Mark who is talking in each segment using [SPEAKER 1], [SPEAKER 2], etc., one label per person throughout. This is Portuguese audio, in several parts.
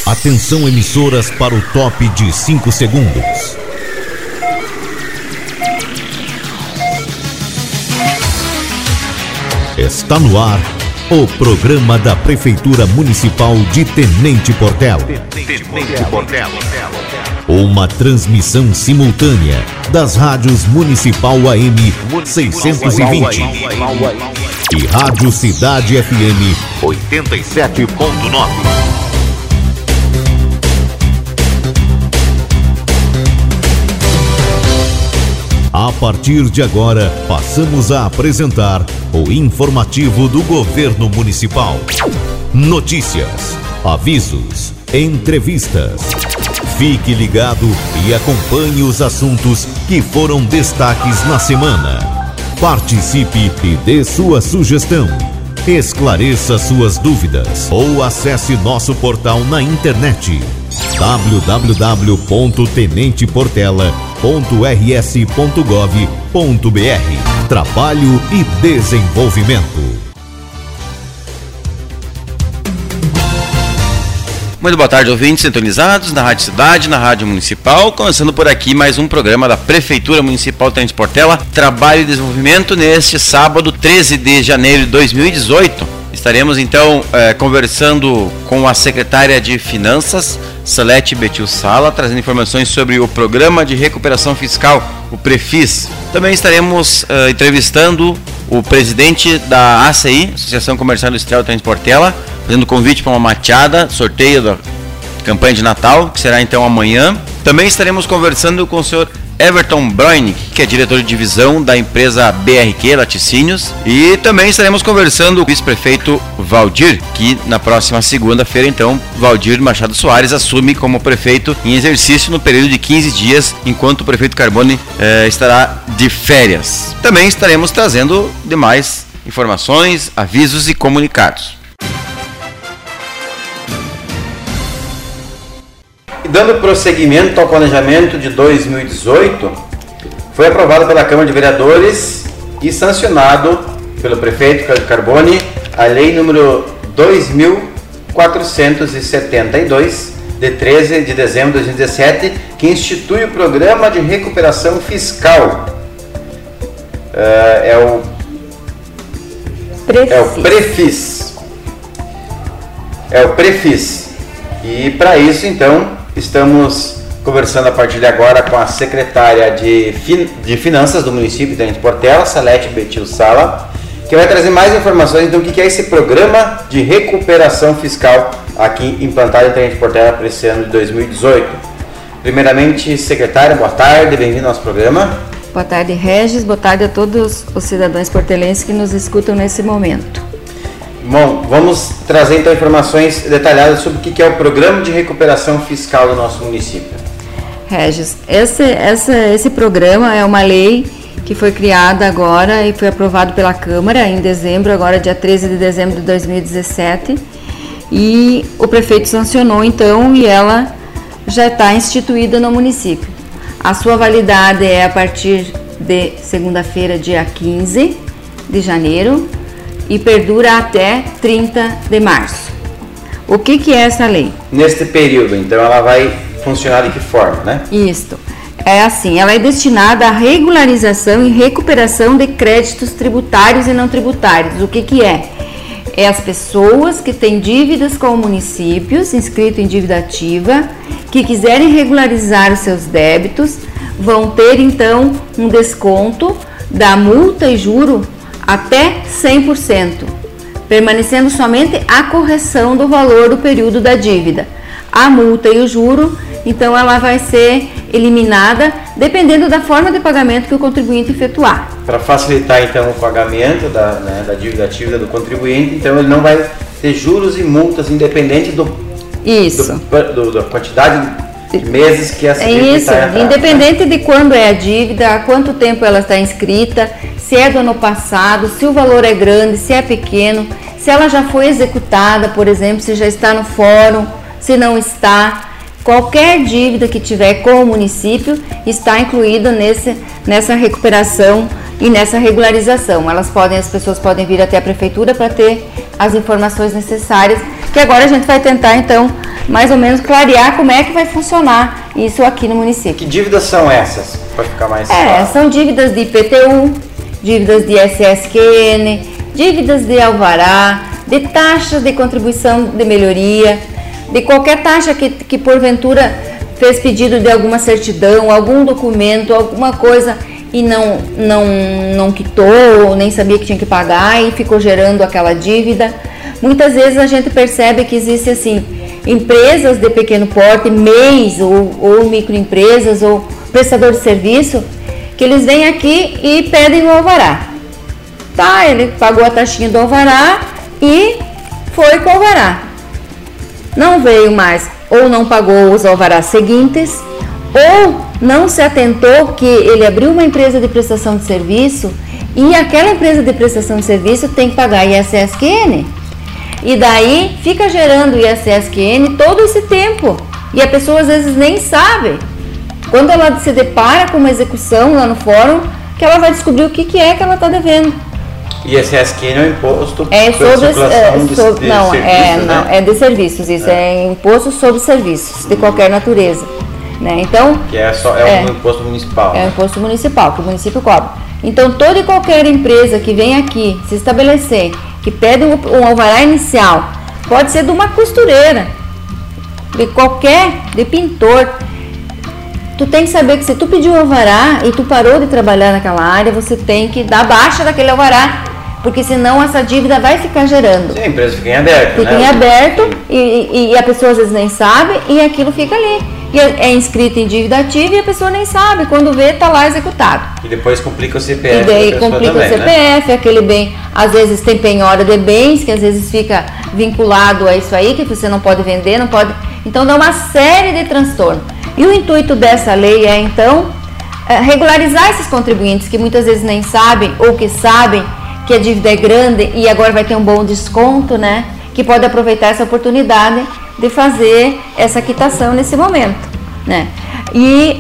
[SPEAKER 1] Atenção, emissoras, para o top de 5 segundos. Está no ar o programa da Prefeitura Municipal de Tenente Portela. Uma transmissão simultânea das rádios Municipal AM 620 e Rádio Cidade FM 87.9. A partir de agora, passamos a apresentar o informativo do Governo Municipal. Notícias, avisos, entrevistas. Fique ligado e acompanhe os assuntos que foram destaques na semana. Participe e dê sua sugestão. Esclareça suas dúvidas ou acesse nosso portal na internet www.tenenteportela.rs.gov.br. Trabalho e desenvolvimento.
[SPEAKER 2] Muito boa tarde, ouvintes sintonizados na Rádio Cidade, na Rádio Municipal. Começando por aqui mais um programa da Prefeitura Municipal de Tenente Portela, Trabalho e Desenvolvimento, neste sábado, 13 de janeiro de 2018. Estaremos então conversando com a secretária de Finanças, Salete Betil Sala, trazendo informações sobre o Programa de Recuperação Fiscal, o PREFIS. Também estaremos entrevistando o presidente da ACI, Associação Comercial Industrial de Tenente Portela, fazendo convite para uma mateada, sorteio da campanha de Natal, que será então amanhã. Também estaremos conversando com o senhor Everton Broinig, que é diretor de divisão da empresa BRQ Laticínios, e também estaremos conversando com o vice-prefeito Valdir, que na próxima segunda-feira, então, Valdir Machado Soares assume como prefeito em exercício no período de 15 dias, enquanto o prefeito Carbone estará de férias. Também estaremos trazendo demais informações, avisos e comunicados. Dando prosseguimento ao planejamento de 2018, foi aprovado pela Câmara de Vereadores e sancionado pelo prefeito Carbone a Lei número 2.472, de 13 de dezembro de 2017, que institui o Programa de Recuperação Fiscal. É o PREFIS. E para isso, então, estamos conversando a partir de agora com a secretária de Finanças do município de Tenente Portela, Salete Betil Sala, que vai trazer mais informações do que é esse programa de recuperação fiscal aqui implantado em Tenente Portela para esse ano de 2018. Primeiramente, secretária, boa tarde, bem-vindo ao nosso programa.
[SPEAKER 3] Boa tarde, Regis, boa tarde a todos os cidadãos portelenses que nos escutam nesse momento.
[SPEAKER 2] Bom, vamos trazer então informações detalhadas sobre o que é o Programa de Recuperação Fiscal do nosso município.
[SPEAKER 3] Regis, esse programa é uma lei que foi criada agora e foi aprovado pela Câmara em dezembro, agora dia 13 de dezembro de 2017, e o prefeito sancionou então e ela já está instituída no município. A sua validade é a partir de segunda-feira, dia 15 de janeiro, e perdura até 30 de março. O que é essa lei?
[SPEAKER 2] Neste período, então, ela vai funcionar de que forma, né?
[SPEAKER 3] Isto. É assim, ela é destinada à regularização e recuperação de créditos tributários e não tributários. O que é? É as pessoas que têm dívidas com municípios, inscrito em dívida ativa, que quiserem regularizar os seus débitos, vão ter, então, um desconto da multa e juro até 100%, permanecendo somente a correção do valor do período da dívida. A multa e o juro, então, ela vai ser eliminada dependendo da forma de pagamento que o contribuinte efetuar.
[SPEAKER 2] Para facilitar, então, o pagamento da dívida ativa do contribuinte, então, ele não vai ter juros e multas independente da quantidade de meses que essa dívida está entrada.
[SPEAKER 3] Independente de quando é a dívida, há quanto tempo ela está inscrita, se é do ano passado, se o valor é grande, se é pequeno, se ela já foi executada, por exemplo, se já está no fórum, se não está. Qualquer dívida que tiver com o município está incluída nessa recuperação e nessa regularização. As pessoas podem vir até a prefeitura para ter as informações necessárias, que agora a gente vai tentar então mais ou menos clarear como é que vai funcionar isso aqui no município.
[SPEAKER 2] Que dívidas são essas? Pode ficar mais claro.
[SPEAKER 3] São dívidas de IPTU, dívidas de SSQN, dívidas de alvará, de taxa de contribuição de melhoria, de qualquer taxa que porventura fez pedido de alguma certidão, algum documento, alguma coisa e não quitou, nem sabia que tinha que pagar e ficou gerando aquela dívida. Muitas vezes a gente percebe que existe assim, empresas de pequeno porte, MEIs ou microempresas ou prestador de serviço, que eles vêm aqui e pedem o alvará. Tá, ele pagou a taxinha do alvará e foi com o alvará. Não veio mais, ou não pagou os alvarás seguintes, ou não se atentou que ele abriu uma empresa de prestação de serviço e aquela empresa de prestação de serviço tem que pagar ISSQN. E daí fica gerando ISSQN todo esse tempo. E a pessoa às vezes nem sabe. Quando ela se depara com uma execução lá no fórum, que ela vai descobrir o que é que ela está devendo.
[SPEAKER 2] ISSQN é o imposto
[SPEAKER 3] é de serviços, isso é imposto sobre serviços de qualquer natureza, né? Então
[SPEAKER 2] que um imposto municipal.
[SPEAKER 3] É um imposto municipal que o município cobra. Então toda e qualquer empresa que vem aqui se estabelecer, que pede um alvará inicial, pode ser de uma costureira, de pintor. Tu tem que saber que se tu pediu um alvará e tu parou de trabalhar naquela área, você tem que dar baixa daquele alvará, porque senão essa dívida vai ficar gerando.
[SPEAKER 2] Sim, a empresa fica em aberto,
[SPEAKER 3] fica em aberto e a pessoa às vezes nem sabe e aquilo fica ali. E é inscrito em dívida ativa e a pessoa nem sabe, quando vê está lá executado.
[SPEAKER 2] E depois complica o CPF.
[SPEAKER 3] E daí complica também, o CPF, né? Aquele bem, às vezes tem penhora de bens, que às vezes fica vinculado a isso aí, que você não pode vender, não pode. Então dá uma série de transtornos. E o intuito dessa lei é, então, regularizar esses contribuintes que muitas vezes nem sabem ou que sabem que a dívida é grande e agora vai ter um bom desconto, né? Que pode aproveitar essa oportunidade de fazer essa quitação nesse momento, né? E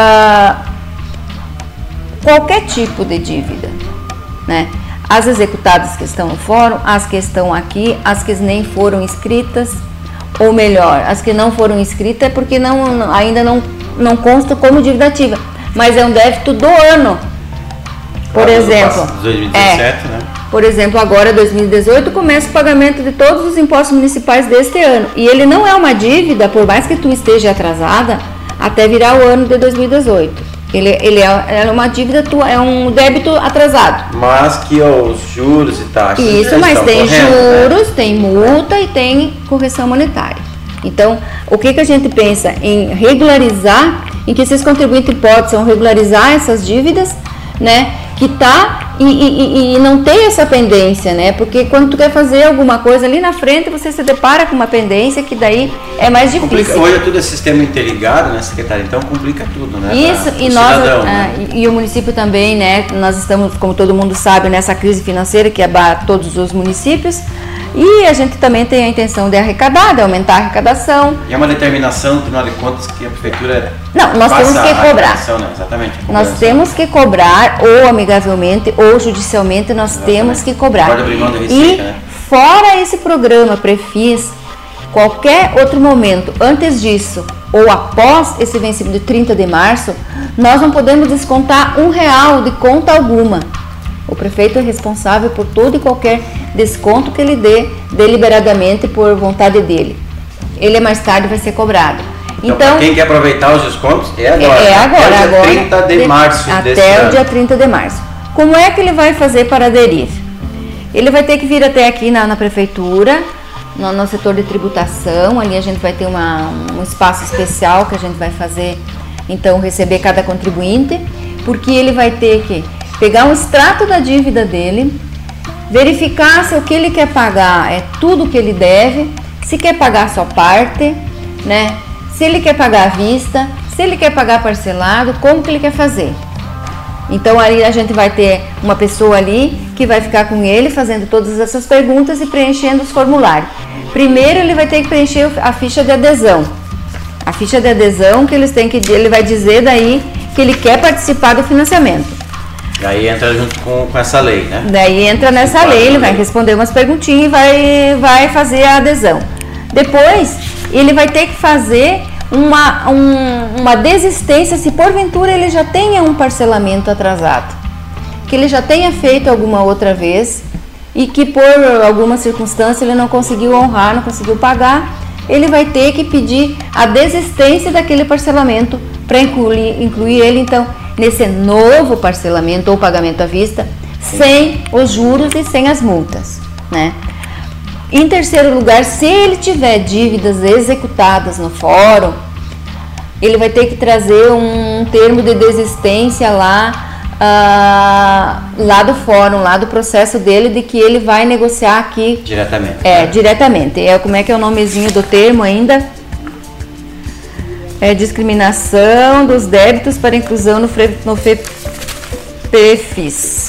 [SPEAKER 3] qualquer tipo de dívida, né? As executadas que estão no fórum, as que estão aqui, as que nem foram inscritas, ou melhor, as que não foram inscritas é porque ainda não consta como dívida ativa, mas é um débito do ano. Por exemplo,
[SPEAKER 2] 2017, né?
[SPEAKER 3] Por exemplo, agora 2018 começa o pagamento de todos os impostos municipais deste ano. E ele não é uma dívida, por mais que tu esteja atrasada, até virar o ano de 2018. Ele é uma dívida, é um débito atrasado.
[SPEAKER 2] Mas que os juros e taxas.
[SPEAKER 3] Isso, mas tem juros, né? Tem multa e tem correção monetária. Então, o que a gente pensa em regularizar, em que esses contribuintes possam regularizar essas dívidas, né? Que e não ter essa pendência, né? Porque quando tu quer fazer alguma coisa ali na frente, você se depara com uma pendência que daí é mais difícil.
[SPEAKER 2] Hoje é tudo esse sistema interligado, né, secretária? Então complica tudo, né?
[SPEAKER 3] Isso, e nós, e o município também, né? Nós estamos, como todo mundo sabe, nessa crise financeira que abate todos os municípios. E a gente também tem a intenção de arrecadar, de aumentar a arrecadação.
[SPEAKER 2] E é uma determinação, afinal de contas, que a prefeitura...
[SPEAKER 3] Não, nós temos que cobrar.
[SPEAKER 2] Né? Exatamente.
[SPEAKER 3] Nós temos que cobrar, ou amigavelmente, ou judicialmente, nós temos que cobrar.
[SPEAKER 2] Pode abrir mão da receita,
[SPEAKER 3] e
[SPEAKER 2] né?
[SPEAKER 3] Fora esse programa Prefis, qualquer outro momento, antes disso, ou após esse vencimento de 30 de março, nós não podemos descontar R$1 de conta alguma. O prefeito é responsável por todo e qualquer desconto que ele dê deliberadamente por vontade dele. Ele mais tarde vai ser cobrado.
[SPEAKER 2] Então quem quer aproveitar os descontos é agora.
[SPEAKER 3] É agora.
[SPEAKER 2] Até o dia 30 de março desse ano.
[SPEAKER 3] Até o dia 30 de março. Como é que ele vai fazer para aderir? Ele vai ter que vir até aqui na prefeitura, no setor de tributação. Ali a gente vai ter um espaço especial que a gente vai fazer, então, receber cada contribuinte, porque ele vai ter que pegar um extrato da dívida dele, verificar se o que ele quer pagar é tudo que ele deve, se quer pagar só parte, né? Se ele quer pagar à vista, se ele quer pagar parcelado, como que ele quer fazer. Então aí a gente vai ter uma pessoa ali que vai ficar com ele fazendo todas essas perguntas e preenchendo os formulários. Primeiro ele vai ter que preencher a ficha de adesão. A ficha de adesão que ele vai dizer daí que ele quer participar do financiamento.
[SPEAKER 2] Daí entra junto com essa lei, né?
[SPEAKER 3] Daí entra nessa lei, ele vai responder umas perguntinhas e vai fazer a adesão. Depois, ele vai ter que fazer uma desistência se porventura ele já tenha um parcelamento atrasado, que ele já tenha feito alguma outra vez e que por alguma circunstância ele não conseguiu honrar, não conseguiu pagar, ele vai ter que pedir a desistência daquele parcelamento para incluir ele então nesse novo parcelamento ou pagamento à vista, sem os juros e sem as multas, né? Em terceiro lugar, se ele tiver dívidas executadas no fórum, ele vai ter que trazer um termo de desistência lá do fórum, lá do processo dele, de que ele vai negociar aqui
[SPEAKER 2] diretamente.
[SPEAKER 3] Diretamente. Como é que é o nomezinho do termo ainda? Discriminação dos débitos para inclusão no FEPEFIS.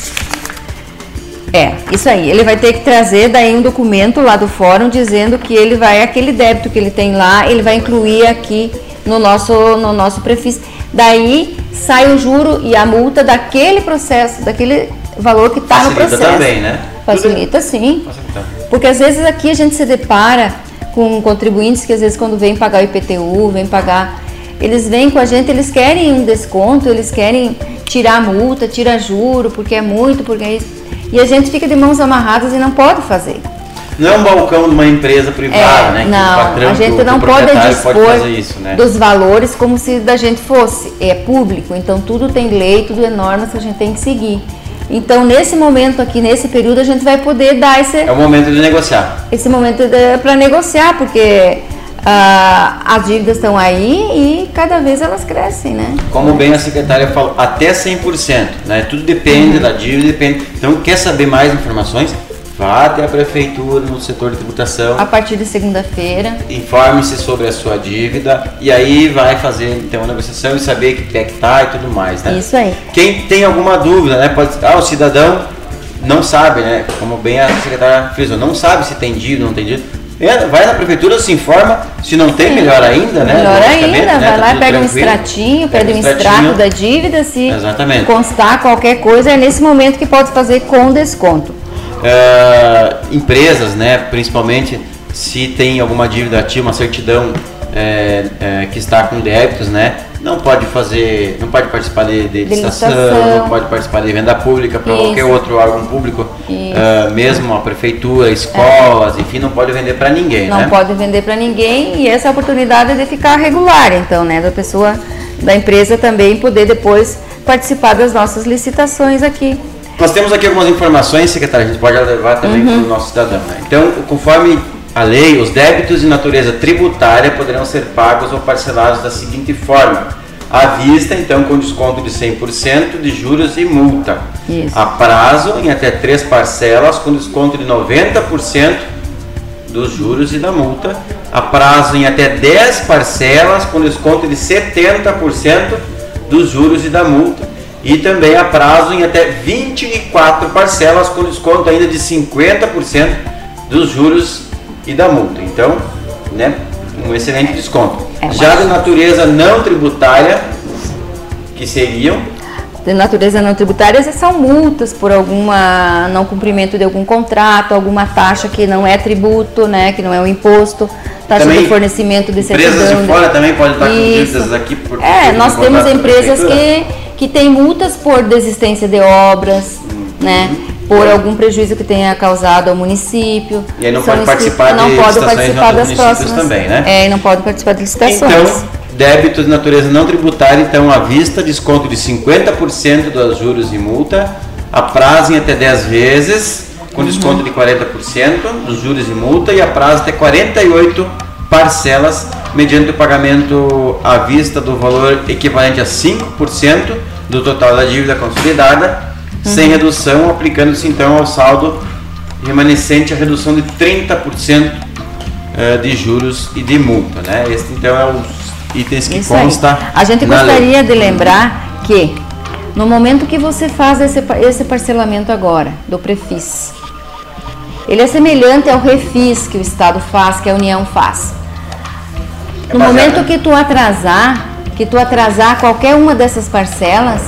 [SPEAKER 3] Isso aí. Ele vai ter que trazer daí um documento lá do fórum dizendo que ele vai, aquele débito que ele tem lá, ele vai incluir aqui no nosso prefis. Daí sai o juro e a multa daquele processo, daquele valor que está no processo.
[SPEAKER 2] Facilita também, né?
[SPEAKER 3] Facilita, sim. Porque às vezes aqui a gente se depara com contribuintes que às vezes quando vêm pagar o IPTU, eles vêm com a gente, eles querem um desconto, eles querem tirar a multa, tirar juro, porque é muito, porque é isso. E a gente fica de mãos amarradas e não pode fazer.
[SPEAKER 2] Não é um balcão de uma empresa privada, né?
[SPEAKER 3] Não, a gente não pode dispor isso, né? Dos valores como se da gente fosse. É público, então tudo tem lei, tudo é normas que a gente tem que seguir. Então, nesse momento aqui, nesse período, a gente vai poder dar esse...
[SPEAKER 2] É o momento de negociar.
[SPEAKER 3] Esse momento para negociar, porque as dívidas estão aí e cada vez elas crescem, né?
[SPEAKER 2] Como bem a secretária falou, até 100%, né? Tudo depende da dívida, depende. Então, quer saber mais informações? Vá até a prefeitura no setor de tributação.
[SPEAKER 3] A partir de segunda-feira.
[SPEAKER 2] Informe-se sobre a sua dívida e aí vai fazer então uma negociação e saber que pé que tá e tudo mais, né?
[SPEAKER 3] Isso aí.
[SPEAKER 2] Quem tem alguma dúvida, né? O cidadão não sabe, né? Como bem a secretária frisou, não sabe se tem dívida ou não tem dívida. Vai na prefeitura, se informa, se não tem, melhor ainda, né?
[SPEAKER 3] Melhor ainda, vai lá, pega um extratinho, pega um extrato da dívida, se constar qualquer coisa, é nesse momento que pode fazer com desconto.
[SPEAKER 2] Empresas, né, principalmente se tem alguma dívida ativa, uma certidão que está com débitos, né, não pode participar de licitação, não pode participar de venda pública para qualquer outro órgão público, mesmo a prefeitura, escolas, enfim, não pode vender para ninguém.
[SPEAKER 3] Não pode vender para ninguém e essa oportunidade é de ficar regular, então, né, da empresa também poder depois participar das nossas licitações aqui.
[SPEAKER 2] Nós temos aqui algumas informações, secretária, a gente pode levar também para o nosso cidadão, né? Então, conforme a lei, os débitos de natureza tributária poderão ser pagos ou parcelados da seguinte forma: à vista, então, com desconto de 100% de juros e multa.
[SPEAKER 3] Isso.
[SPEAKER 2] A prazo, em até 3 parcelas, com desconto de 90% dos juros e da multa. A prazo, em até 10 parcelas, com desconto de 70% dos juros e da multa. E também a prazo em até 24 parcelas, com desconto ainda de 50% dos juros e da multa. Então, né, um excelente desconto. Já de natureza não tributária, que seriam?
[SPEAKER 3] De natureza não tributária, são multas por alguma não cumprimento de algum contrato, alguma taxa que não é tributo, né, que não é um imposto, taxa também de fornecimento de certidão.
[SPEAKER 2] Empresas de fora também podem estar com dívidas aqui.
[SPEAKER 3] Nós temos empresas que têm multas por desistência de obras, né, por algum prejuízo que tenha causado ao município.
[SPEAKER 2] E aí não pode participar das próximas também, né?
[SPEAKER 3] E não pode participar de licitações.
[SPEAKER 2] Então, débitos de natureza não tributária, então à vista, desconto de 50% dos juros e multa, a prazo em até 10 vezes, com desconto de 40% dos juros e multa, e a prazo até 48 parcelas, mediante o pagamento à vista do valor equivalente a 5% do total da dívida consolidada, sem redução, aplicando-se então ao saldo remanescente a redução de 30% de juros e de multa, né? Esse então é os itens que consta.
[SPEAKER 3] A gente gostaria de lembrar que no momento que você faz esse parcelamento agora do Prefis, ele é semelhante ao Refis que o Estado faz, que a União faz. No momento que tu atrasar qualquer uma dessas parcelas,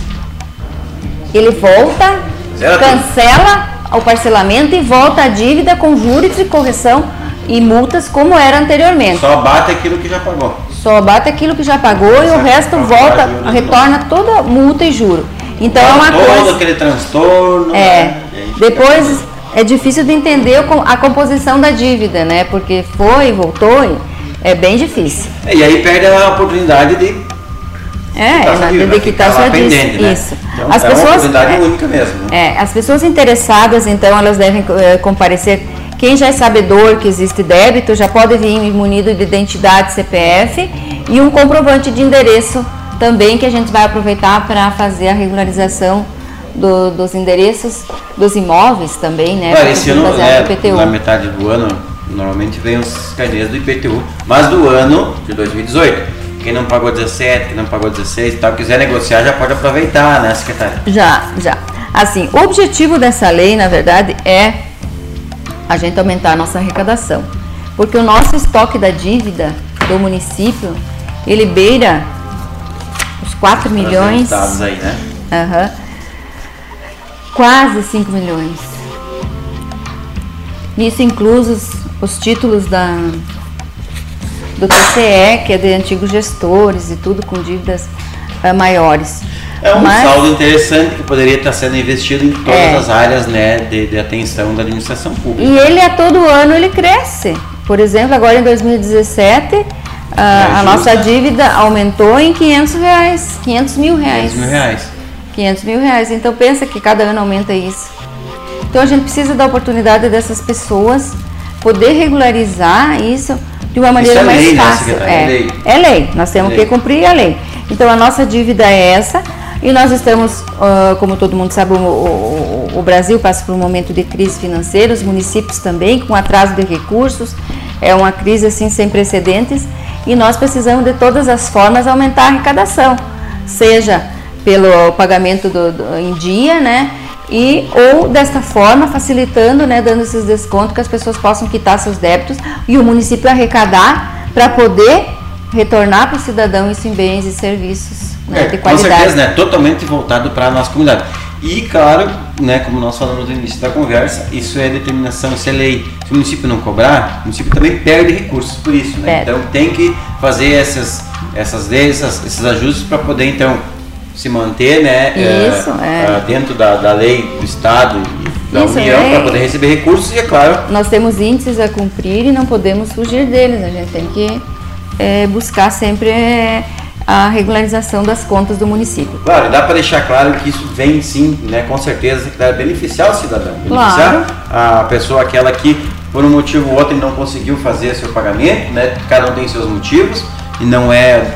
[SPEAKER 3] ele volta, cancela o parcelamento e volta a dívida com juros de correção e multas como era anteriormente.
[SPEAKER 2] Só bate aquilo que já pagou.
[SPEAKER 3] Só bate aquilo que já pagou e o resto volta, retorna toda multa e juro. Então é uma coisa...
[SPEAKER 2] Todo aquele transtorno.
[SPEAKER 3] Depois é difícil de entender a composição da dívida, né? Porque foi, voltou, é bem difícil.
[SPEAKER 2] E aí perde a oportunidade de
[SPEAKER 3] quitar sua dívida. Isso.
[SPEAKER 2] Então, é uma oportunidade única mesmo. Né?
[SPEAKER 3] As pessoas interessadas, então, elas devem comparecer. Quem já é sabedor que existe débito já pode vir munido de identidade CPF e um comprovante de endereço também, que a gente vai aproveitar para fazer a regularização dos endereços dos imóveis também, né?
[SPEAKER 2] Claro, esse ano, na metade do ano, normalmente vem os carnês do IPTU, mas do ano de 2018. Quem não pagou 17, quem não pagou 16 e tal, quiser negociar, já pode aproveitar, né, secretária?
[SPEAKER 3] Já. Assim, o objetivo dessa lei, na verdade, é a gente aumentar a nossa arrecadação. Porque o nosso estoque da dívida do município, ele beira os 4 milhões.
[SPEAKER 2] Aí, né?
[SPEAKER 3] Quase 5 milhões. Nisso inclusos os títulos do TCE, que é de antigos gestores e tudo com dívidas maiores.
[SPEAKER 2] É um saldo interessante que poderia estar sendo investido em todas as áreas, né, de atenção da administração pública.
[SPEAKER 3] E ele a todo ano ele cresce. Por exemplo, agora em 2017 a nossa dívida aumentou em R$500 mil. R$500 mil. Então pensa que cada ano aumenta isso. Então a gente precisa da oportunidade dessas pessoas poder regularizar isso de uma maneira mais
[SPEAKER 2] lei,
[SPEAKER 3] fácil.
[SPEAKER 2] Né,
[SPEAKER 3] é lei. Nós temos que cumprir a lei. Então a nossa dívida é essa. E nós estamos, como todo mundo sabe, o Brasil passa por um momento de crise financeira, os municípios também, com atraso de recursos, é uma crise assim sem precedentes, e nós precisamos de todas as formas aumentar a arrecadação, seja pelo pagamento em dia, né, ou desta forma facilitando, né, dando esses descontos que as pessoas possam quitar seus débitos e o município arrecadar para poder retornar para o cidadão isso em bens e serviços. Né, de qualidade.
[SPEAKER 2] Com certeza, né, totalmente voltado para a nossa comunidade. E claro, né, como nós falamos no início da conversa, isso é determinação, isso é lei. Se o município não cobrar, o município também perde recursos por isso. Né? Então tem que fazer essas leis, esses ajustes para poder então se manter, né, dentro da lei do Estado e da União para poder receber recursos. E é claro,
[SPEAKER 3] nós temos índices a cumprir e não podemos fugir deles. A gente tem que buscar sempre a regularização das contas do município.
[SPEAKER 2] Claro, dá para deixar claro que isso vem sim, né, com certeza, que vai beneficiar o cidadão, beneficiar a pessoa aquela que por um motivo ou outro não conseguiu fazer seu pagamento, né, cada um tem seus motivos e não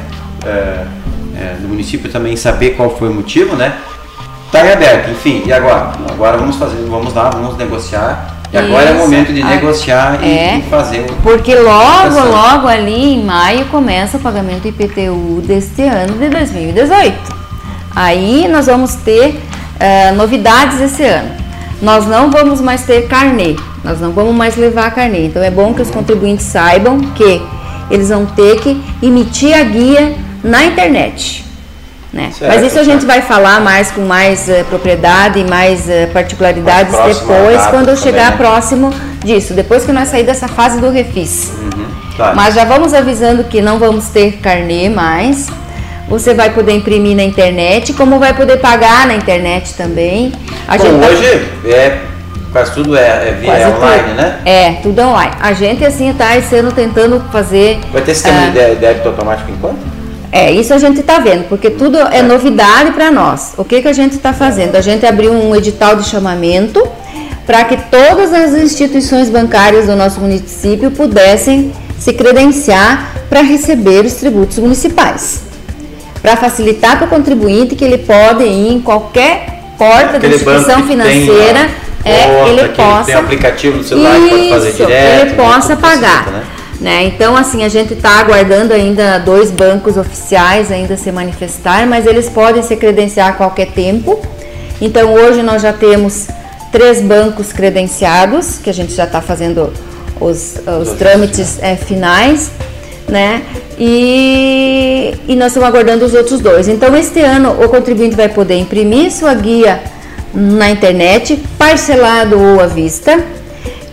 [SPEAKER 2] no município também saber qual foi o motivo, né, está em aberto, enfim, e agora? Agora vamos negociar. E agora é o momento de negociar e fazer
[SPEAKER 3] porque logo ali em maio começa o pagamento IPTU deste ano de 2018. Aí nós vamos ter novidades esse ano. Nós não vamos mais ter carnê, nós não vamos mais levar carnê. Então é bom que os contribuintes saibam que eles vão ter que emitir a guia na internet. Né? Mas isso a gente vai falar com mais propriedade e mais particularidades depois, quando chegar próximo disso, depois que nós sair dessa fase do refis.
[SPEAKER 2] Claro.
[SPEAKER 3] Mas já vamos avisando que não vamos ter carnê mais. Você vai poder imprimir na internet, como vai poder pagar na internet também.
[SPEAKER 2] Hoje quase tudo via online, né?
[SPEAKER 3] Tudo online. A gente assim está esse ano tentando fazer...
[SPEAKER 2] Vai ter sistema de débito automático enquanto?
[SPEAKER 3] Isso a gente está vendo, porque tudo é novidade para nós. O que a gente está fazendo? A gente abriu um edital de chamamento para que todas as instituições bancárias do nosso município pudessem se credenciar para receber os tributos municipais. Para facilitar para o contribuinte que ele pode ir em qualquer porta da instituição financeira, ele possa...
[SPEAKER 2] Tem aplicativo no celular que pode fazer direto.
[SPEAKER 3] Ele possa pagar. Né? Então, assim, a gente está aguardando ainda 2 bancos oficiais ainda se manifestar, mas eles podem se credenciar a qualquer tempo. Então, hoje nós já temos 3 bancos credenciados, que a gente já está fazendo os trâmites finais, né? E nós estamos aguardando os outros 2. Então, este ano, o contribuinte vai poder imprimir sua guia na internet, parcelado ou à vista,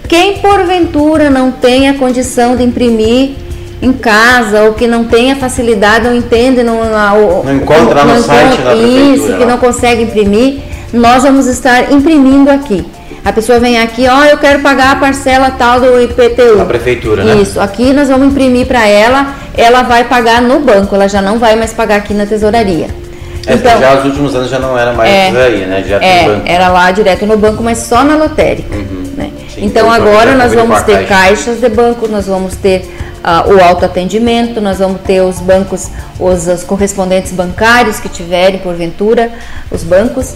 [SPEAKER 3] Quem porventura não tem a condição de imprimir em casa, ou que não tem a facilidade, não entende, não
[SPEAKER 2] encontra no site da prefeitura,
[SPEAKER 3] isso, que não consegue imprimir, nós vamos estar imprimindo aqui. A pessoa vem aqui, eu quero pagar a parcela tal do IPTU.
[SPEAKER 2] Da prefeitura, né?
[SPEAKER 3] Isso, aqui nós vamos imprimir para ela vai pagar no banco, ela já não vai mais pagar aqui na tesouraria.
[SPEAKER 2] Então, já nos últimos anos já não era mais tesouraria, né? Direto no banco.
[SPEAKER 3] Era lá direto no banco, mas só na lotérica. Né? Sim, então agora nós vamos ter caixas de banco, nós vamos ter o autoatendimento, nós vamos ter os bancos, os correspondentes bancários que tiverem, porventura, os bancos,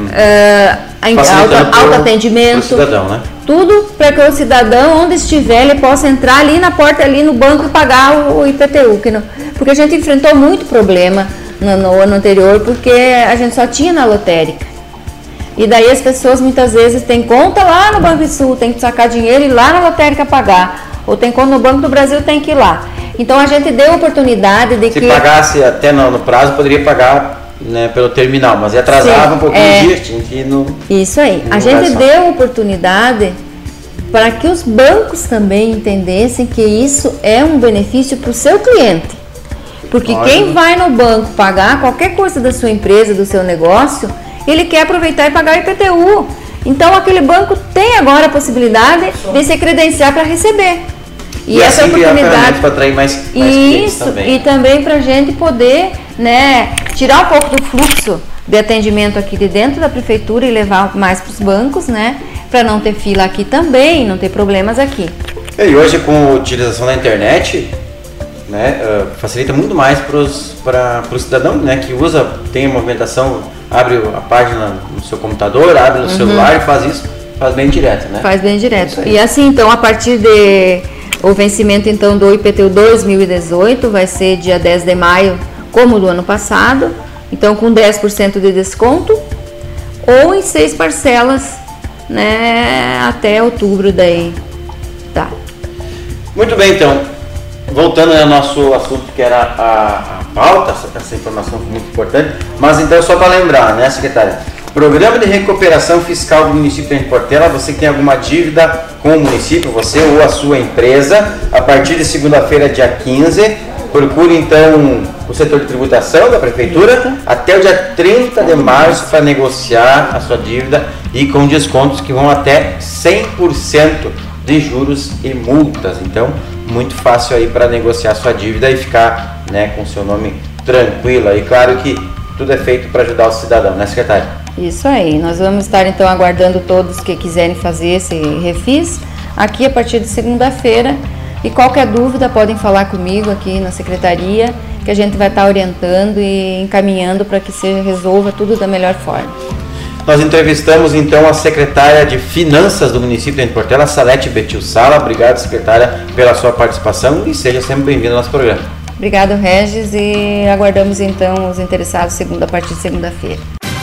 [SPEAKER 3] autoatendimento,
[SPEAKER 2] cidadão, né?
[SPEAKER 3] Tudo para que o cidadão, onde estiver, ele possa entrar ali na porta, ali no banco e pagar o IPTU. Porque a gente enfrentou muito problema no ano anterior, porque a gente só tinha na lotérica. E daí as pessoas muitas vezes têm conta lá no Banco do Sul, tem que sacar dinheiro e ir lá na lotérica pagar. Ou tem conta no Banco do Brasil, tem que ir lá. Então a gente deu a oportunidade de
[SPEAKER 2] Se pagasse até no prazo, poderia pagar, né, pelo terminal, mas atrasava um pouquinho o dia, tinha que ir no...
[SPEAKER 3] Isso aí. A gente deu a oportunidade para que os bancos também entendessem que isso é um benefício para o seu cliente. Porque quem vai no banco pagar qualquer coisa da sua empresa, do seu negócio, ele quer aproveitar e pagar o IPTU. Então aquele banco tem agora a possibilidade de se credenciar para receber.
[SPEAKER 2] E essa assim oportunidade para atrair mais clientes também.
[SPEAKER 3] E também para a gente poder, né, tirar um pouco do fluxo de atendimento aqui de dentro da prefeitura e levar mais para os bancos, né, para não ter fila aqui também, não ter problemas aqui.
[SPEAKER 2] E hoje, com a utilização da internet, né, facilita muito mais para o cidadão, né, que tem a movimentação, abre a página no seu computador, abre no celular e faz bem direto, né?
[SPEAKER 3] Faz bem direto. E assim, então, a partir o vencimento então do IPTU 2018 vai ser dia 10 de maio, como do ano passado, então com 10% de desconto, ou em 6 parcelas, né, até outubro daí. Tá.
[SPEAKER 2] Muito bem, então, voltando ao nosso assunto que era a pauta, essa informação foi muito importante, mas então só para lembrar, né, secretária? Programa de recuperação fiscal do município de Portela, você que tem alguma dívida com o município, você ou a sua empresa, a partir de segunda-feira, dia 15, procure então o setor de tributação da prefeitura até o dia 30 de março para negociar a sua dívida e com descontos que vão até 100% de juros e multas. Então, muito fácil aí para negociar a sua dívida e ficar, né, com o seu nome tranquilo. E claro que tudo é feito para ajudar o cidadão, né, secretária?
[SPEAKER 3] Isso aí, nós vamos estar então aguardando todos que quiserem fazer esse refis aqui a partir de segunda-feira, e qualquer dúvida podem falar comigo aqui na secretaria, que a gente vai estar orientando e encaminhando para que se resolva tudo da melhor forma.
[SPEAKER 2] Nós entrevistamos então a secretária de Finanças do município de Portela, Salete Betil Sala. Obrigado, secretária, pela sua participação e seja sempre bem-vinda ao nosso programa.
[SPEAKER 3] Obrigado, Regis, e aguardamos então os interessados a partir de segunda-feira.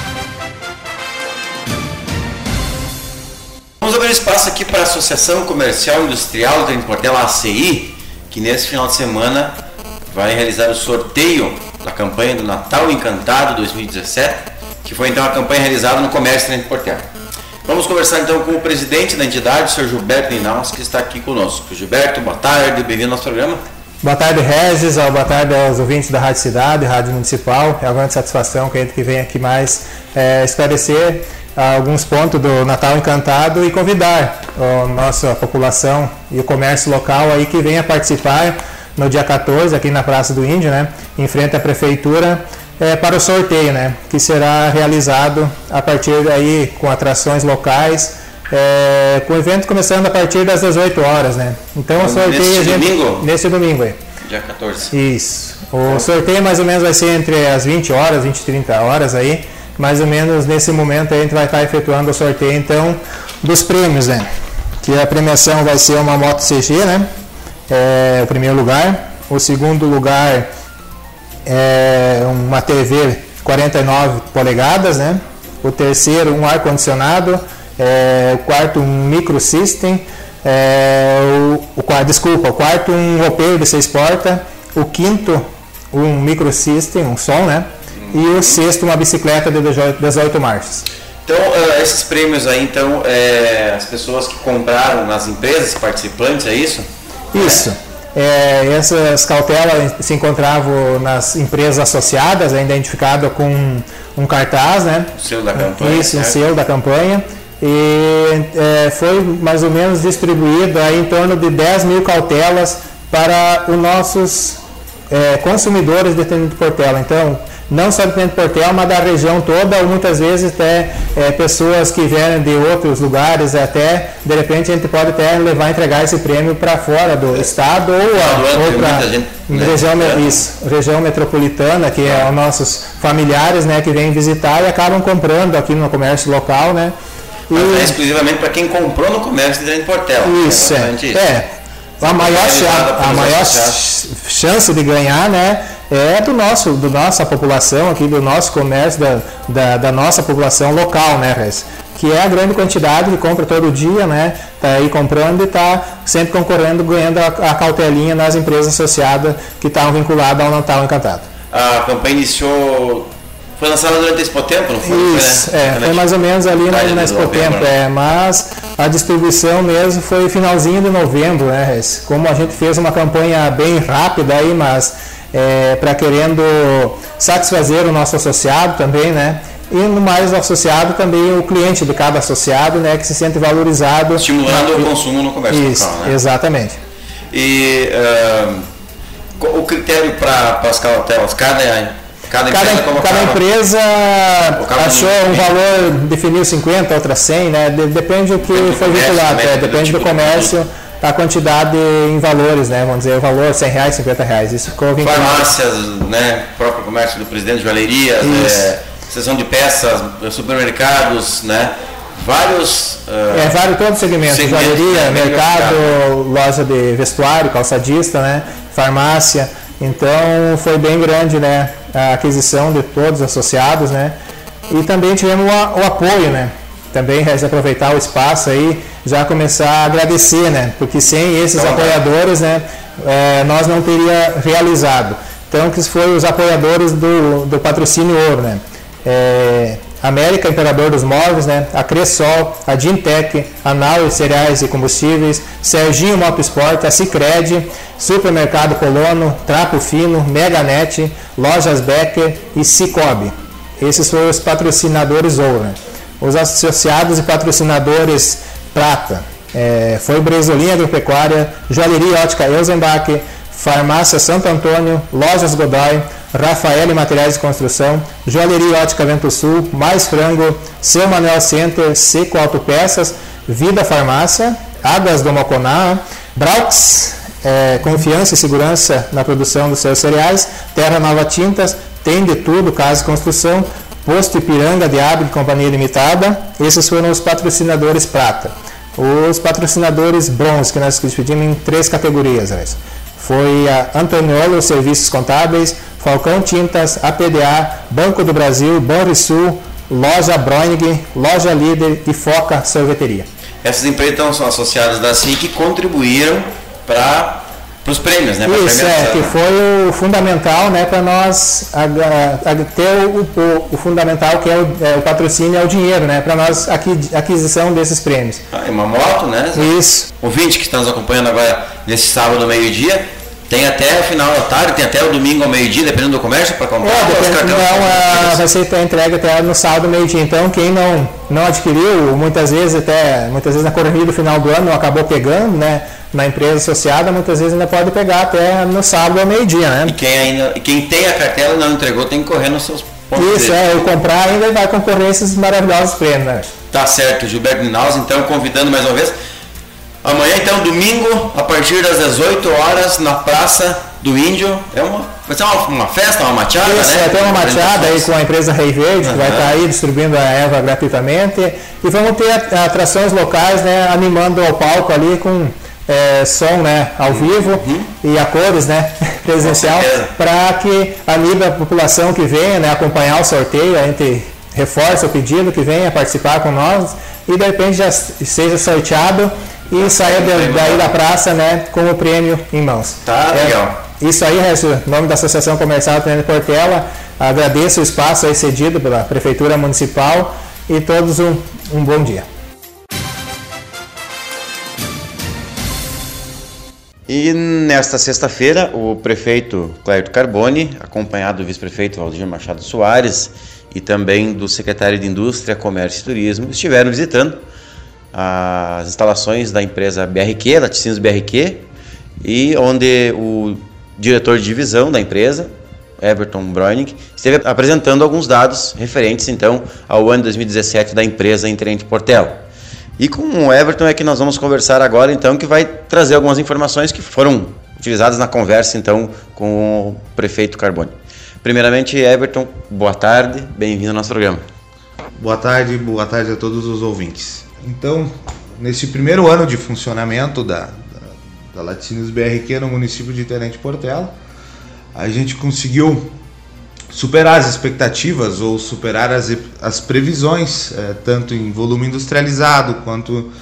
[SPEAKER 2] Vamos abrir espaço aqui para a Associação Comercial Industrial de Portela, ACI, que nesse final de semana vai realizar o sorteio da campanha do Natal Encantado 2017, que foi então a campanha realizada no comércio de Portela. Vamos conversar então com o presidente da entidade, o senhor Gilberto Ninaus, que está aqui conosco. Gilberto, boa tarde, bem-vindo ao nosso programa.
[SPEAKER 4] Boa tarde, Regis, boa tarde aos ouvintes da Rádio Cidade, Rádio Municipal. É uma grande satisfação que a gente vem aqui mais esclarecer alguns pontos do Natal Encantado e convidar a nossa população e o comércio local aí que venha participar no dia 14, aqui na Praça do Índio, né, em frente à Prefeitura, para o sorteio, né, que será realizado a partir daí com atrações locais, com o evento começando a partir das 18 horas, né. Então o sorteio nesse domingo aí.
[SPEAKER 2] Dia 14.
[SPEAKER 4] Isso. O sorteio mais ou menos vai ser entre as 20 horas, 20 e 30 horas aí. Mais ou menos nesse momento a gente vai estar efetuando o sorteio então dos prêmios, né? Que a premiação vai ser uma moto CG, né? O primeiro lugar. O segundo lugar é uma TV 49 polegadas, né? O terceiro um ar-condicionado. O quarto um microsystem. O quarto um roupeiro de 6 portas. O quinto um microsystem, um som, né? E o sexto, uma bicicleta de 18 marchas.
[SPEAKER 2] Então, esses prêmios aí, então, as pessoas que compraram nas empresas participantes, é isso?
[SPEAKER 4] Isso. Essas cautelas se encontravam nas empresas associadas, identificado com um cartaz, né?
[SPEAKER 2] O selo da campanha.
[SPEAKER 4] Isso, um selo da campanha. E foi mais ou menos distribuído aí em torno de 10 mil cautelas para os nossos consumidores de Tenente Portela. Então, não só de Tenente Portela, mas da região toda, ou muitas vezes até pessoas que vierem de outros lugares, até de repente a gente pode até levar a entregar esse prêmio para fora do estado ou para região metropolitana, que é os nossos familiares, né, que vêm visitar e acabam comprando aqui no comércio local, né?
[SPEAKER 2] Mas exclusivamente para quem comprou no comércio de Tenente Portela.
[SPEAKER 4] Isso, A maior chance de ganhar, né, é do nossa população aqui, do nosso comércio, da nossa população local, né, Reis? Que é a grande quantidade que compra todo dia, né? Tá aí comprando e tá sempre concorrendo, ganhando a cautelinha nas empresas associadas que estavam vinculadas ao Natal Encantado.
[SPEAKER 2] A campanha iniciou... Foi lançada durante esse tempo, não foi?
[SPEAKER 4] Isso, foi mais ou menos ali na Expo Tempo, mas a distribuição mesmo foi finalzinho de novembro, né, Reis? Como a gente fez uma campanha bem rápida aí, mas para querendo satisfazer o nosso associado também, né? E no mais associado também o cliente de cada associado, né, que se sente valorizado.
[SPEAKER 2] Estimulando o consumo no comércio local, né?
[SPEAKER 4] Exatamente.
[SPEAKER 2] E o critério para as cautelas, cada empresa
[SPEAKER 4] achou um valor, definiu 50, outra 100, né? Depende do que foi vinculado, depende do comércio, a quantidade em valores, né? Vamos dizer, o valor R$100, R$50. Isso ficou vinculado.
[SPEAKER 2] Farmácias, né? Próprio comércio do presidente, joalherias, seção de peças, supermercados, né? Vários todos os segmentos, joalheria, mercado, loja de vestuário, calçadista, né? Farmácia. Então foi bem grande, né, a aquisição de todos os associados, né? E também tivemos o apoio, né? Também aproveitar o espaço aí, já começar a agradecer, né? Porque sem esses apoiadores, né, nós não teria realizado. Então, que foi os apoiadores do patrocínio Ouro, né? América, Imperador dos Móveis, né? A Cressol, a Gintec, a Nau Cereais e Combustíveis, Serginho Motosport, a Sicredi, Supermercado Colono, Trapo Fino, Meganet, Lojas Becker e Cicobi. Esses foram os patrocinadores Ouro, né? Os associados e patrocinadores Prata foi Bresolinha Agropecuária, Joalheria Ótica Eusenbach, Farmácia Santo Antônio, Lojas Godoy, Rafael e Materiais de Construção, Joalheria Ótica Vento Sul, Mais Frango, Seu Manuel Center, Seco Autopeças, Vida Farmácia, Águas do Moconá, Braux, confiança e segurança na produção dos seus cereais, Terra Nova Tintas, Tem de Tudo, Casa e Construção, Posto Ipiranga de Abre Companhia Limitada. Esses foram os patrocinadores Prata. Os patrocinadores Bronze, que nós dividimos em 3 categorias, foi a Antoniolo Serviços Contábeis, Falcão Tintas, APDA, Banco do Brasil, Banrisul, Loja Broinig, Loja Líder e Foca Sorveteria. Essas empresas então são associadas da SIC que contribuíram para os prêmios, né?
[SPEAKER 4] Isso, que foi o fundamental, né, para nós ter o fundamental, que é o patrocínio, é o dinheiro, né, para nós aquisição desses prêmios.
[SPEAKER 2] É uma moto, né?
[SPEAKER 4] Isso.
[SPEAKER 2] O ouvinte que está nos acompanhando agora nesse sábado ao meio-dia, tem até o final da tarde, tem até o domingo ao meio-dia, dependendo do comércio, para comprar.
[SPEAKER 4] Vai ser entregue até no sábado ao meio-dia. Então, quem não adquiriu, muitas vezes na corrida do final do ano, acabou pegando, né, na empresa associada, muitas vezes ainda pode pegar até no sábado ao meio-dia, né?
[SPEAKER 2] E quem tem a cartela e não entregou, tem que correr nos seus pontos.
[SPEAKER 4] Isso, o comprar ainda vai concorrer a esses maravilhosos prêmios, né?
[SPEAKER 2] Tá certo, Gilberto Ninaus, então, convidando mais uma vez. Amanhã, então, domingo, a partir das 18 horas, na Praça do Índio. Vai ser uma festa, uma machada,
[SPEAKER 4] né? Vai ter uma machada aí com a empresa Rei Verde, que vai estar aí distribuindo a erva gratuitamente. E vamos ter atrações locais, né, animando ao palco ali com som, né, ao vivo e a cores, né, presencial, para que anime a população que venha, né, acompanhar o sorteio. A gente reforça o pedido que venha participar com nós e de repente já seja sorteado e saia daí da praça, né, com o prêmio em mãos.
[SPEAKER 2] Tá, legal.
[SPEAKER 4] Isso aí, em nome da Associação Comercial Tenente Portela, agradeço o espaço aí cedido pela Prefeitura Municipal e todos um bom dia.
[SPEAKER 2] E nesta sexta-feira, o prefeito Clérito Carboni, acompanhado do vice-prefeito Valdir Machado Soares e também do secretário de Indústria, Comércio e Turismo, estiveram visitando as instalações da empresa BRQ, Laticínios BRQ, e onde o diretor de divisão da empresa, Everton Breunig, esteve apresentando alguns dados referentes então ao ano 2017 da empresa em Tenente Portela. E com o Everton é que nós vamos conversar agora, então, que vai trazer algumas informações que foram utilizadas na conversa, então, com o prefeito Carboni. Primeiramente, Everton, boa tarde, bem-vindo ao nosso programa.
[SPEAKER 5] Boa tarde a todos os ouvintes. Então, nesse primeiro ano de funcionamento da Laticínios BRQ no município de Tenente Portela, a gente conseguiu superar as expectativas ou superar as previsões, tanto em volume industrializado quanto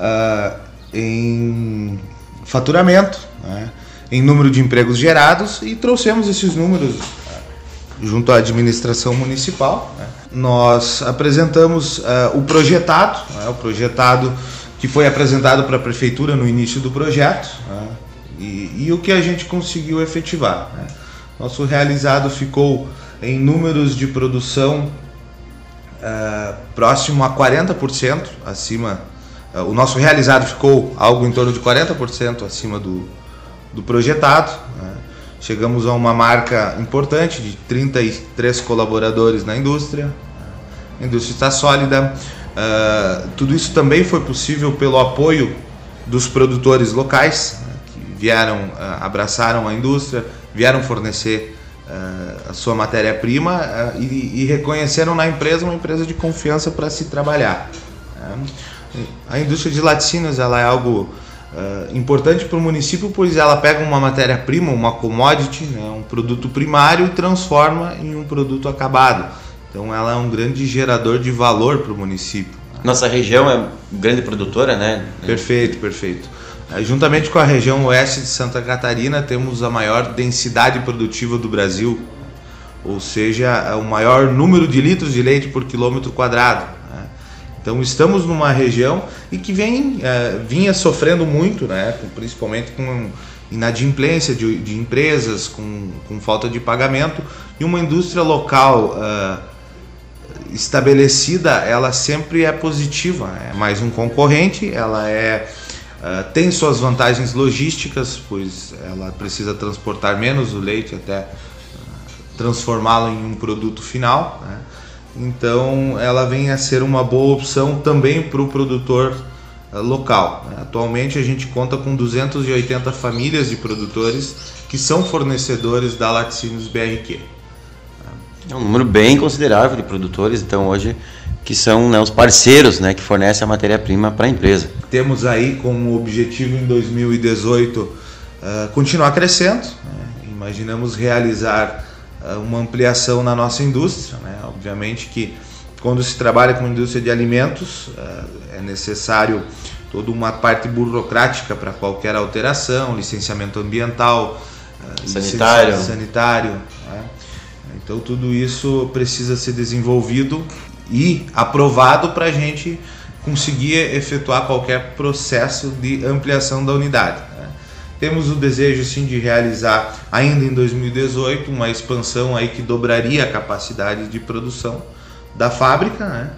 [SPEAKER 5] em faturamento, né, em número de empregos gerados, e trouxemos esses números junto à administração municipal. Né. Nós apresentamos o projetado que foi apresentado para a prefeitura no início do projeto, né, e o que a gente conseguiu efetivar. Né. Nosso realizado ficou em números de produção próximo a 40% acima. O nosso realizado ficou algo em torno de 40% acima do projetado. Né. Chegamos a uma marca importante de 33 colaboradores na indústria. A indústria está sólida. Tudo isso também foi possível pelo apoio dos produtores locais, né, que vieram, abraçaram a indústria, vieram fornecer a sua matéria-prima e reconheceram na empresa uma empresa de confiança para se trabalhar. A indústria de laticínios ela é algo importante para o município, pois ela pega uma matéria-prima, uma commodity, né, um produto primário, e transforma em um produto acabado. Então ela é um grande gerador de valor para o município.
[SPEAKER 2] Nossa região é grande produtora, né?
[SPEAKER 5] Perfeito. Juntamente com a região oeste de Santa Catarina, temos a maior densidade produtiva do Brasil, ou seja, o maior número de litros de leite por quilômetro quadrado. Né? Então estamos numa região e que vinha sofrendo muito, né? Principalmente com inadimplência de empresas, com falta de pagamento, e uma indústria local estabelecida, ela sempre é positiva, é mais um concorrente, ela tem suas vantagens logísticas, pois ela precisa transportar menos o leite até transformá-lo em um produto final, né? Então ela vem a ser uma boa opção também para o produtor local. Atualmente a gente conta com 280 famílias de produtores que são fornecedores da Laticínios BRQ.
[SPEAKER 2] É um número bem considerável de produtores, então hoje, que são, né, os parceiros, né, que fornecem a matéria-prima para a empresa.
[SPEAKER 5] Temos aí como objetivo em 2018 continuar crescendo, né? Imaginamos realizar uma ampliação na nossa indústria, né? Obviamente que quando se trabalha com indústria de alimentos é necessário toda uma parte burocrática para qualquer alteração, licenciamento ambiental, sanitário, né? Então tudo isso precisa ser desenvolvido e aprovado para a gente conseguir efetuar qualquer processo de ampliação da unidade, né? Temos o desejo sim de realizar ainda em 2018 uma expansão aí que dobraria a capacidade de produção da fábrica, né?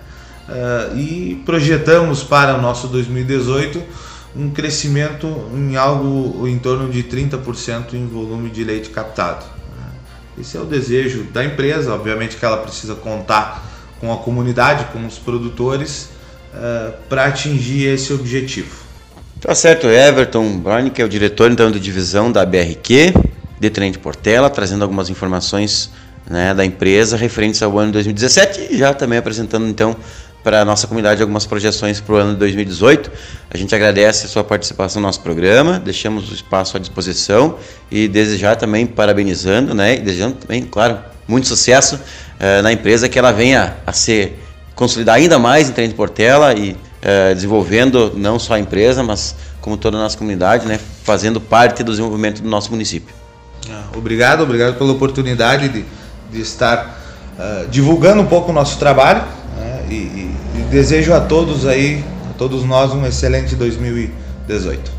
[SPEAKER 5] E projetamos para o nosso 2018 um crescimento em algo em torno de 30% em volume de leite captado. Esse é o desejo da empresa. Obviamente que ela precisa contar com a comunidade, com os produtores, para atingir esse objetivo.
[SPEAKER 2] Tá certo, Everton Breunig, que é o diretor então, da divisão da BRQ, de Tenente Portela, trazendo algumas informações, né, da empresa referentes ao ano de 2017 e já também apresentando então para a nossa comunidade algumas projeções para o ano de 2018. A gente agradece a sua participação no nosso programa, deixamos o espaço à disposição e desejar também, parabenizando, né, e desejando também, claro, muito sucesso na empresa, que ela venha a se consolidar ainda mais em Tenente Portela e desenvolvendo não só a empresa, mas como toda a nossa comunidade, né, fazendo parte do desenvolvimento do nosso município.
[SPEAKER 5] Obrigado pela oportunidade de estar divulgando um pouco o nosso trabalho, né, e desejo a todos nós um excelente 2018.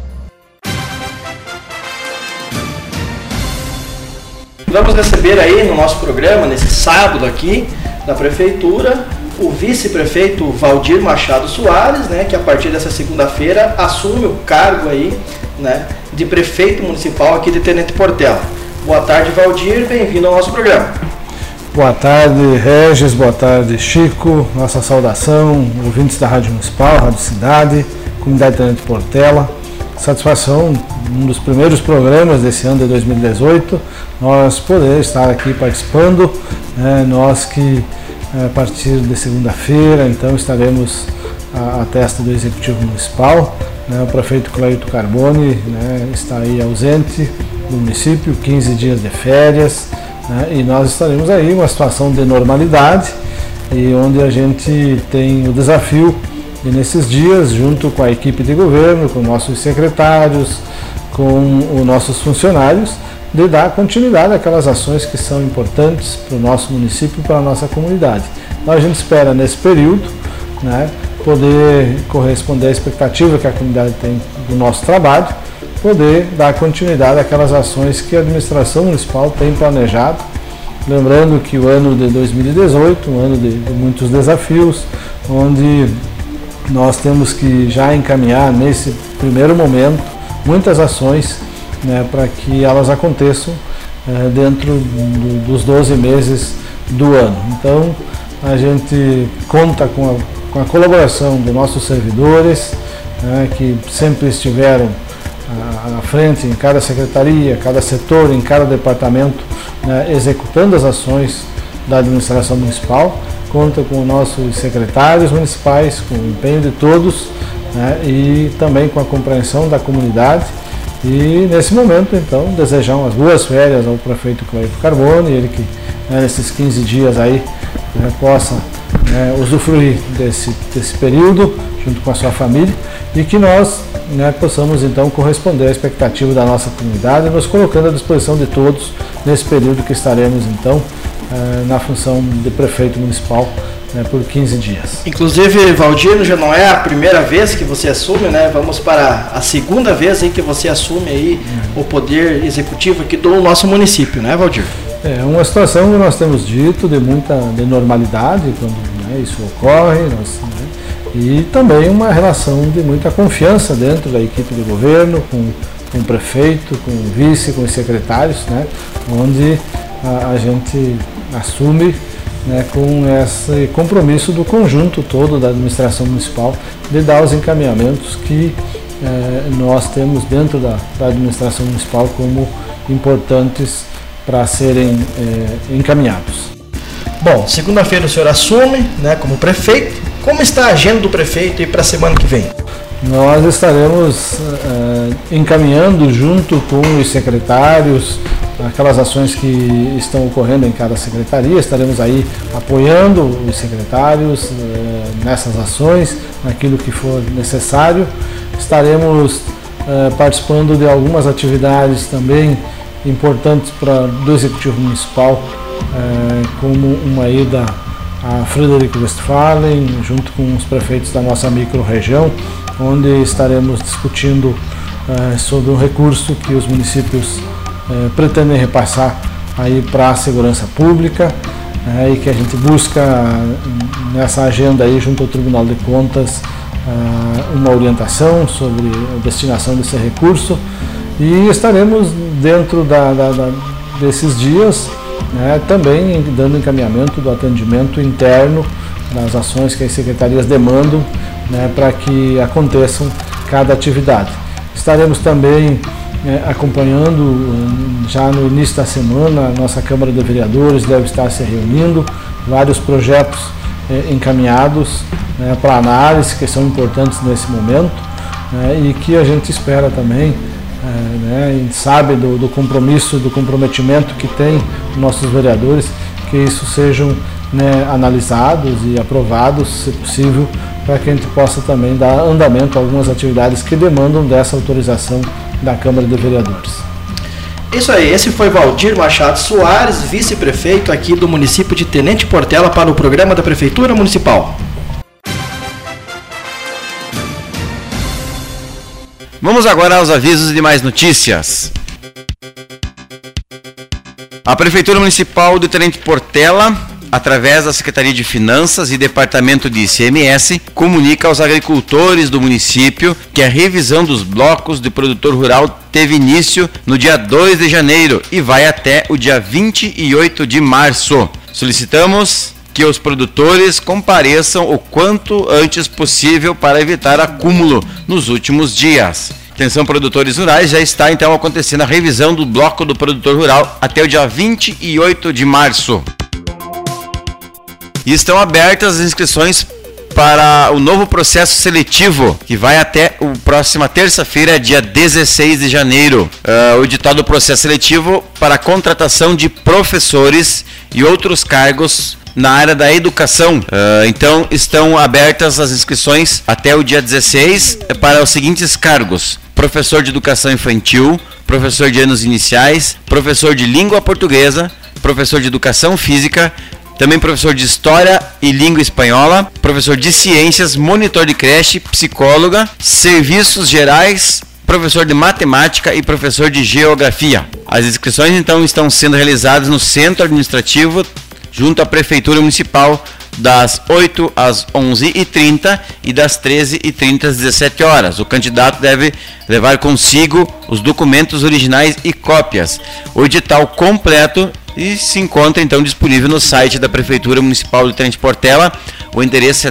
[SPEAKER 6] Vamos receber aí no nosso programa, nesse sábado aqui, da Prefeitura, o vice-prefeito Valdir Machado Soares, né, que a partir dessa segunda-feira assume o cargo aí, né, de prefeito municipal aqui de Tenente Portela. Boa tarde, Valdir, bem-vindo ao nosso programa.
[SPEAKER 7] Boa tarde, Regis, boa tarde, Chico, nossa saudação, ouvintes da Rádio Municipal, Rádio Cidade, Comunidade Tenente Portela. Satisfação, um dos primeiros programas desse ano de 2018, nós poder estar aqui participando, nós que a partir de segunda-feira, então estaremos à testa do Executivo Municipal, o prefeito Cleito Carboni está aí ausente do município, 15 dias de férias, e nós estaremos aí em uma situação de normalidade, e onde a gente tem o desafio de, nesses dias, junto com a equipe de governo, com nossos secretários, com os nossos funcionários, de dar continuidade àquelas ações que são importantes para o nosso município e para a nossa comunidade. Então a gente espera nesse período poder corresponder à expectativa que a comunidade tem do nosso trabalho, poder dar continuidade àquelas ações que a administração municipal tem planejado. Lembrando que o ano de 2018, um ano de muitos desafios, onde nós temos que já encaminhar nesse primeiro momento muitas ações para que elas aconteçam dentro dos 12 meses do ano. Então a gente conta com a colaboração dos nossos servidores, que sempre estiveram à frente em cada secretaria, cada setor, em cada departamento, executando as ações da administração municipal. Conta com nossos secretários municipais, com o empenho de todos, e também com a compreensão da comunidade. E nesse momento, então, desejar umas boas férias ao prefeito Cleito Carboni, ele que nesses 15 dias aí possa usufruir desse período junto com a sua família, e que nós possamos então corresponder à expectativa da nossa comunidade, nos colocando à disposição de todos nesse período que estaremos então na função de prefeito municipal por 15 dias.
[SPEAKER 6] Inclusive, Valdir, já não é a primeira vez que você assume, vamos para a segunda vez aí que você assume aí o poder executivo aqui do nosso município, né, Valdir?
[SPEAKER 7] É uma situação que nós temos dito de normalidade quando isso ocorre, e também uma relação de muita confiança dentro da equipe de governo, com o prefeito, com o vice, com os secretários, onde a gente assume com esse compromisso do conjunto todo da administração municipal de dar os encaminhamentos que nós temos dentro da administração municipal como importantes para serem encaminhados.
[SPEAKER 6] Bom, segunda-feira o senhor assume como prefeito. Como está a agenda do prefeito para a semana que vem?
[SPEAKER 7] Nós estaremos encaminhando junto com os secretários aquelas ações que estão ocorrendo em cada secretaria. Estaremos aí apoiando os secretários nessas ações, naquilo que for necessário. Estaremos participando de algumas atividades também importantes do Executivo Municipal, como uma ida a Frederico Westphalen, junto com os prefeitos da nossa micro-região, onde estaremos discutindo sobre um recurso que os municípios pretendem repassar aí para a segurança pública, e que a gente busca nessa agenda aí junto ao Tribunal de Contas uma orientação sobre a destinação desse recurso, e estaremos dentro desses dias também dando encaminhamento do atendimento interno das ações que as secretarias demandam para que aconteçam cada atividade. Estaremos também acompanhando já no início da semana, a nossa Câmara de Vereadores deve estar se reunindo, vários projetos encaminhados para análise que são importantes nesse momento, e que a gente espera também, e sabe do compromisso, do comprometimento que tem nossos vereadores, que isso sejam analisados e aprovados, se possível, para que a gente possa também dar andamento a algumas atividades que demandam dessa autorização da Câmara de Vereadores.
[SPEAKER 6] Isso aí, esse foi Valdir Machado Soares, vice-prefeito aqui do município de Tenente Portela, para o programa da Prefeitura Municipal.
[SPEAKER 2] Vamos agora aos avisos e demais notícias. A Prefeitura Municipal de Tenente Portela, através da Secretaria de Finanças e Departamento de ICMS, comunica aos agricultores do município que a revisão dos blocos de produtor rural teve início no dia 2 de janeiro e vai até o dia 28 de março. Solicitamos que os produtores compareçam o quanto antes possível para evitar acúmulo nos últimos dias. Atenção, produtores rurais, já está então acontecendo a revisão do bloco do produtor rural até o dia 28 de março. E estão abertas as inscrições para o novo processo seletivo, que vai até a próxima terça-feira, dia 16 de janeiro. O edital do processo seletivo para a contratação de professores e outros cargos na área da educação. Então, estão abertas as inscrições até o dia 16 para os seguintes cargos: professor de educação infantil, professor de anos iniciais, professor de língua portuguesa, professor de educação física, também professor de História e Língua Espanhola, professor de Ciências, monitor de creche, psicóloga, serviços gerais, professor de Matemática e professor de Geografia. As inscrições, então, estão sendo realizadas no Centro Administrativo, junto à Prefeitura Municipal, das 8 às 11h30 e das 13h30 às 17 horas. O candidato deve levar consigo os documentos originais e cópias. O edital completo e se encontra então disponível no site da Prefeitura Municipal de Tenente Portela. O endereço é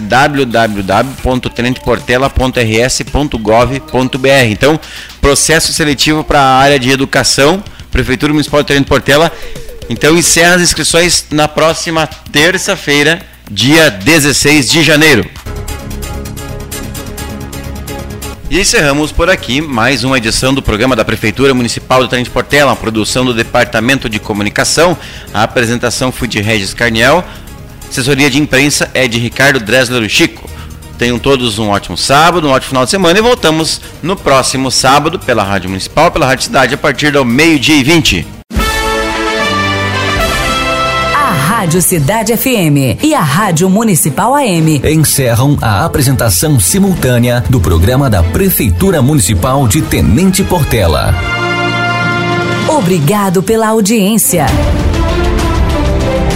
[SPEAKER 2] www.tenenteportela.rs.gov.br. Então, processo seletivo para a área de educação, Prefeitura Municipal de Tenente Portela. Então, encerra as inscrições na próxima terça-feira, dia 16 de janeiro. E encerramos por aqui mais uma edição do programa da Prefeitura Municipal de Tenente Portela, uma produção do Departamento de Comunicação. A apresentação foi de Regis Carniel, assessoria de imprensa é de Ricardo Dressler Chico. Tenham todos um ótimo sábado, um ótimo final de semana e voltamos no próximo sábado pela Rádio Municipal, pela Rádio Cidade, a partir do 12h20.
[SPEAKER 8] Rádio Cidade FM e a Rádio Municipal AM
[SPEAKER 9] encerram a apresentação simultânea do programa da Prefeitura Municipal de Tenente Portela.
[SPEAKER 8] Obrigado pela audiência.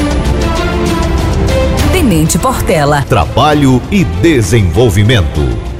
[SPEAKER 8] Tenente Portela.
[SPEAKER 1] Trabalho e desenvolvimento.